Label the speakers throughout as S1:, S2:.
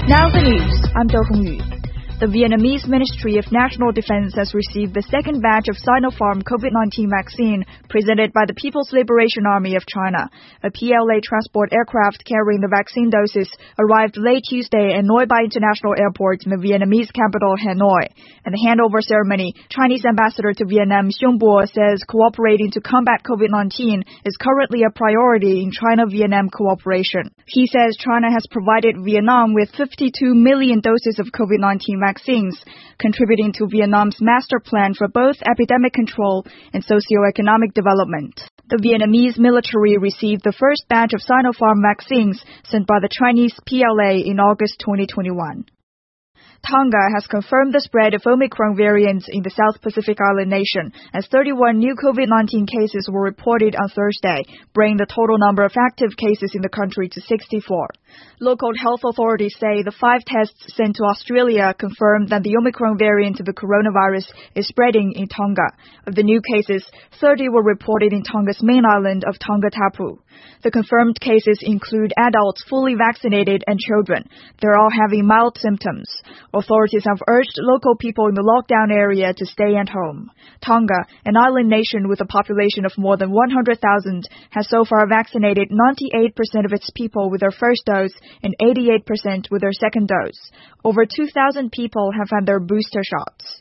S1: Now the news. I'm Do Hongyu. The Vietnamese Ministry of National Defense has received the second batch of Sinopharm COVID-19 vaccine presented by the People's Liberation Army of China. A PLA transport aircraft carrying the vaccine doses arrived late Tuesday at Noi Bai International Airport in the Vietnamese capital Hanoi. At the handover ceremony, Chinese ambassador to Vietnam Xiong Bo says cooperating to combat COVID-19 is currently a priority in China-Vietnam cooperation. He says China has provided Vietnam with 52 million doses of COVID-19 vaccines, contributing to Vietnam's master plan for both epidemic control and socio-economic development. The Vietnamese military received the first batch of Sinopharm vaccines sent by the Chinese PLA in August 2021. Tonga has confirmed the spread of Omicron variants in the South Pacific island nation, as 31 new COVID-19 cases were reported on Thursday, bringing the total number of active cases in the country to 64. Local health authorities say the 5 tests sent to Australia confirmed that the Omicron variant of the coronavirus is spreading in Tonga. Of the new cases, 30 were reported in Tonga's main island of Tongatapu. The confirmed cases include adults fully vaccinated and children. They're all having mild symptoms. Authorities have urged local people in the lockdown area to stay at home. Tonga, an island nation with a population of more than 100,000, has so far vaccinated 98% of its people with their first dose and 88% with their second dose. Over 2,000 people have had their booster shots.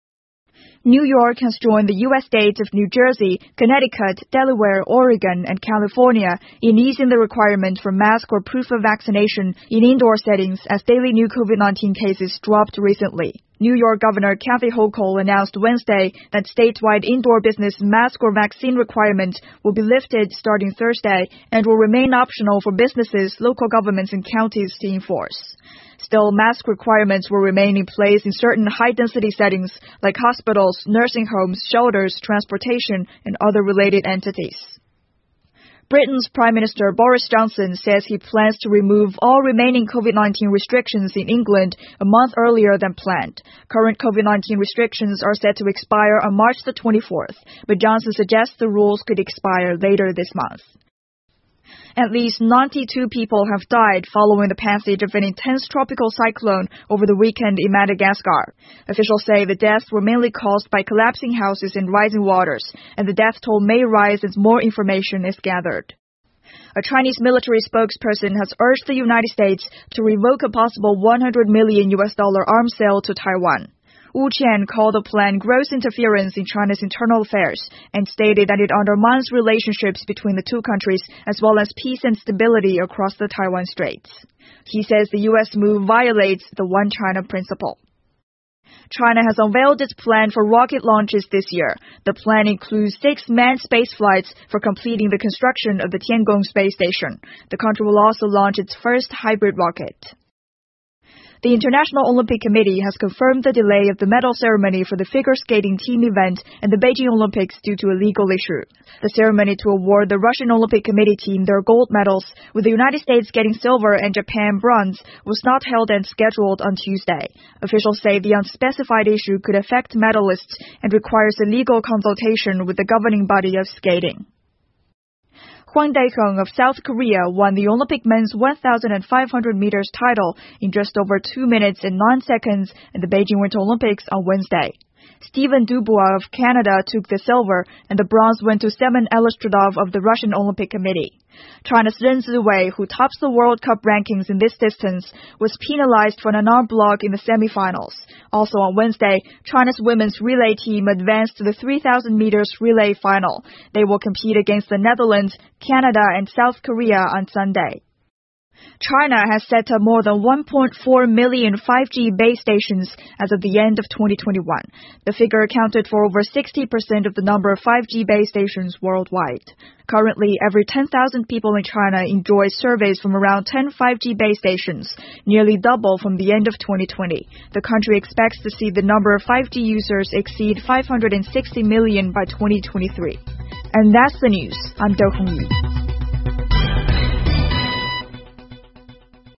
S1: New York has joined the U.S. states of New Jersey, Connecticut, Delaware, Oregon, and California in easing the requirement for mask or proof of vaccination in indoor settings as daily new COVID-19 cases dropped recently. New York Governor Kathy Hochul announced Wednesday that statewide indoor business mask or vaccine requirement will be lifted starting Thursday and will remain optional for businesses, local governments, and counties to enforce. Still, mask requirements will remain in place in certain high-density settings like hospitals, nursing homes, shelters, transportation, and other related entities. Britain's Prime Minister Boris Johnson says he plans to remove all remaining COVID-19 restrictions in England a month earlier than planned. Current COVID-19 restrictions are set to expire on March the 24th, but Johnson suggests the rules could expire later this month. At least 92 people have died following the passage of an intense tropical cyclone over the weekend in Madagascar. Officials say the deaths were mainly caused by collapsing houses and rising waters, and the death toll may rise as more information is gathered. A Chinese military spokesperson has urged the United States to revoke a possible $100 million arms sale to Taiwan. Wu Qian called the plan gross interference in China's internal affairs and stated that it undermines relationships between the two countries as well as peace and stability across the Taiwan Straits. He says the U.S. move violates the One China principle. China has unveiled its plan for rocket launches this year. The plan includes 6 manned space flights for completing the construction of the Tiangong space station. The country will also launch its first hybrid rocket. The International Olympic Committee has confirmed the delay of the medal ceremony for the figure skating team event and the Beijing Olympics due to a legal issue. The ceremony to award the Russian Olympic Committee team their gold medals, with the United States getting silver and Japan bronze, was not held and scheduled on Tuesday. Officials say the unspecified issue could affect medalists and requires a legal consultation with the governing body of skating. Hwang Dae-kyung of South Korea won the Olympic men's 1,500 meters title in just over 2 minutes and 9 seconds at the Beijing Winter Olympics on Wednesday. Stephen Dubois of Canada took the silver, and the bronze went to Semen Elistradov of the Russian Olympic Committee. China's Ren Ziwei, who tops the World Cup rankings in this distance, was penalized for an unarmed block in the semifinals. Also on Wednesday, China's women's relay team advanced to the 3,000 meters relay final. They will compete against the Netherlands, Canada, and South Korea on Sunday. China has set up more than 1.4 million 5G base stations as of the end of 2021. The figure accounted for over 60% of the number of 5G base stations worldwide. Currently, every 10,000 people in China enjoy service from around 10 5G base stations, nearly double from the end of 2020. The country expects to see the number of 5G users exceed 560 million by 2023. And that's the news. I'm Do Hongyu.